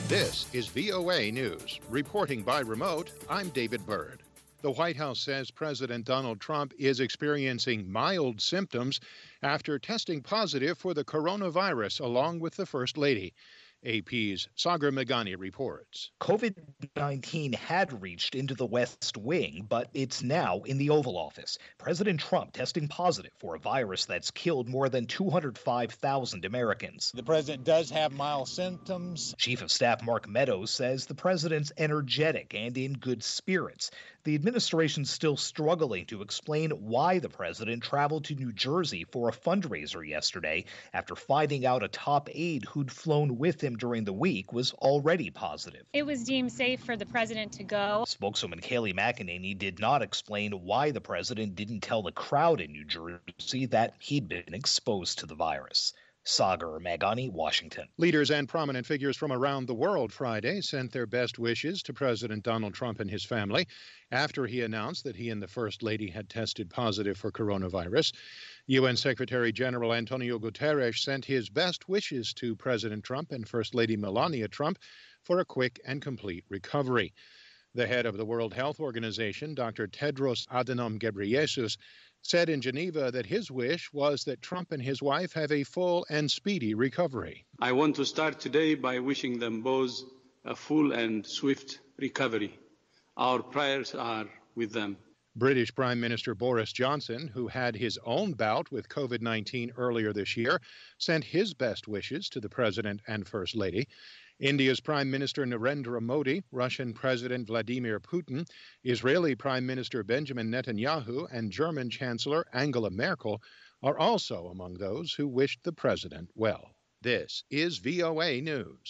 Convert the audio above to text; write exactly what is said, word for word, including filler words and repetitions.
This is V O A News. Reporting by remote, I'm David Byrd. The White House says President Donald Trump is experiencing mild symptoms after testing positive for the coronavirus along with the First Lady. A P's Sagar Meghani reports. COVID nineteen had reached into the West Wing, but it's now in the Oval Office. President Trump testing positive for a virus that's killed more than two hundred five thousand Americans. The president does have mild symptoms. Chief of Staff Mark Meadows says the president's energetic and in good spirits. The administration's still struggling to explain why the president traveled to New Jersey for a fundraiser yesterday after finding out a top aide who'd flown with him during the week was already positive. It was deemed safe for the president to go. Spokeswoman Kayleigh McEnany did not explain why the president didn't tell the crowd in New Jersey that he'd been exposed to the virus. Sagar Meghani, Washington. Leaders and prominent figures from around the world Friday sent their best wishes to President Donald Trump and his family after he announced that he and the First Lady had tested positive for coronavirus. U N Secretary General Antonio Guterres sent his best wishes to President Trump and First Lady Melania Trump for a quick and complete recovery. The head of the World Health Organization, Doctor Tedros Adhanom Ghebreyesus, said in Geneva that his wish was that Trump and his wife have a full and speedy recovery. I want to start today by wishing them both a full and swift recovery. Our prayers are with them. British Prime Minister Boris Johnson, who had his own bout with COVID nineteen earlier this year, sent his best wishes to the President and First Lady. India's Prime Minister Narendra Modi, Russian President Vladimir Putin, Israeli Prime Minister Benjamin Netanyahu, and German Chancellor Angela Merkel are also among those who wished the president well. This is V O A News.